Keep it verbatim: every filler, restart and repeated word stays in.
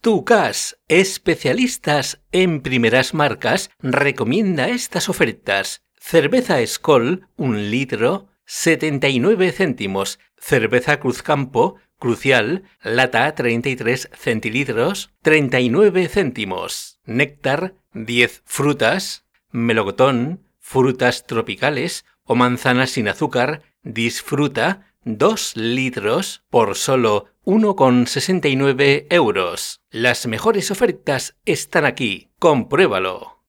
Tucas, especialistas en primeras marcas, recomienda estas ofertas. Cerveza Skol, un litro, setenta y nueve céntimos. Cerveza Cruzcampo, Crucial, lata treinta y tres centilitros, treinta y nueve céntimos. Néctar, diez frutas. Melocotón, frutas tropicales o manzanas sin azúcar, disfruta, dos litros por solo uno con sesenta y nueve euros. Las mejores ofertas están aquí. Compruébalo.